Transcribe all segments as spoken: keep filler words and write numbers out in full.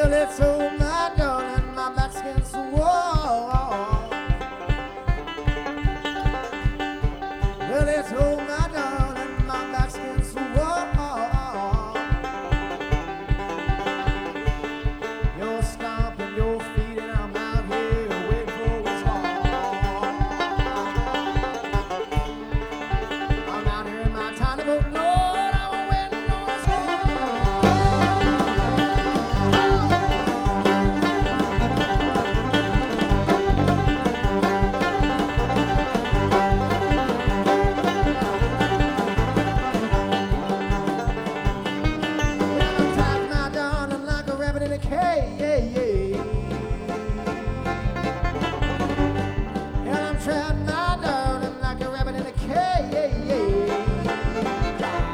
Well, it's oh my darling, my back's against the wall. Well, it's oh my darling, my back's against the wall. You're stomping your feet and I'm out here waiting for what's wrong. I'm out here in my tiny boat, Lord, I'm waiting on a storm. Trapped my darling like a rabbit in a cage.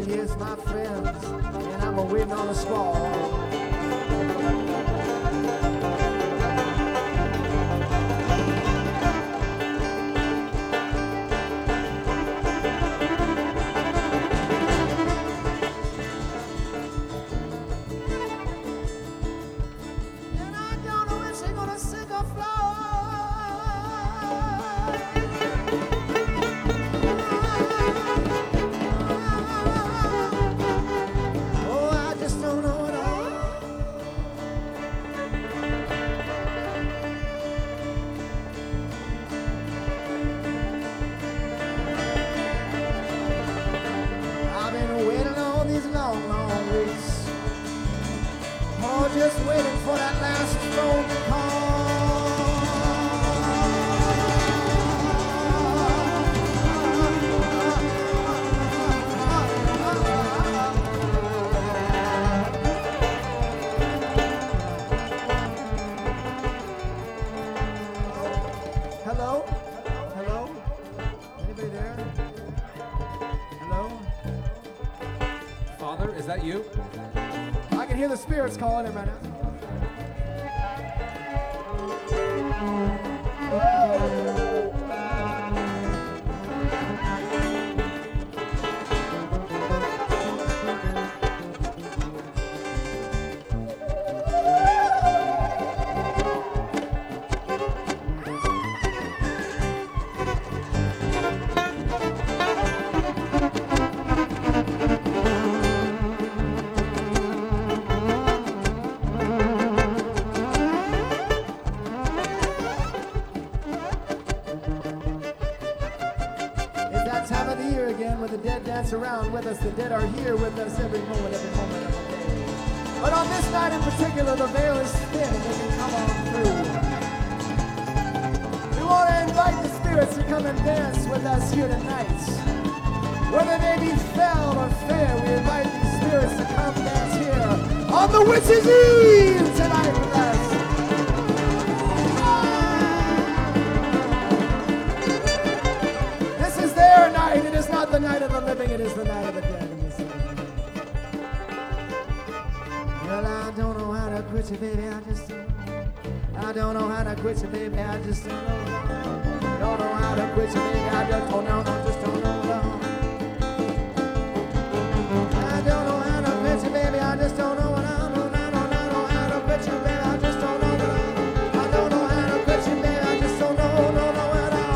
years, my friends, and I'm a waiting on a squall. Just waiting for that last phone Hello? Hello? Anybody there? Hello? Father, is that you? I can hear the spirits calling him right now. Time of the year again when the dead dance around with us. The dead are here with us every moment, every moment of the day. But on this night in particular, the veil is thin and they can come on through. We want to invite the spirits to come and dance with us here tonight. Whether they be foul or fair, we invite these spirits to come dance here on the Witch's Eve tonight with us. It is not the night of the living, it is the night of the dead. Well, I don't know how to quit you, baby, I just don't know. I don't know how to quit you, baby, I just don't know. Don't know how to quit you, baby, I just don't know, no, just don't know. I don't know how to quit you, baby, I just don't know. I don't know, I don't know how to quit you, baby, I just don't know. I don't know how to quit you, baby, I just don't know, no, no, at all.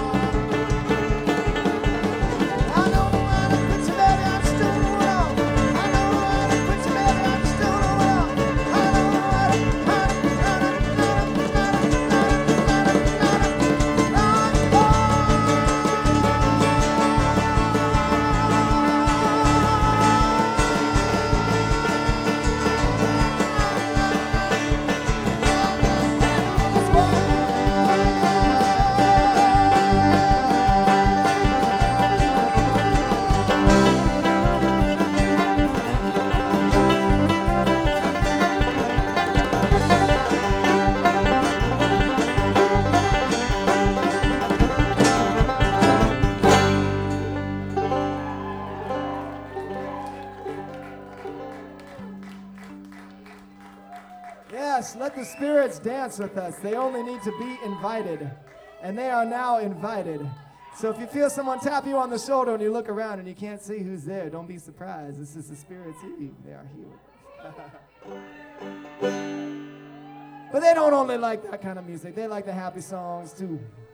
Yes, let the spirits dance with us. They only need to be invited, and they are now invited. So if you feel someone tap you on the shoulder and you look around and you can't see who's there, don't be surprised. This is the Spirits' Eve. They are here with us. But they don't only like that kind of music. They like the happy songs too.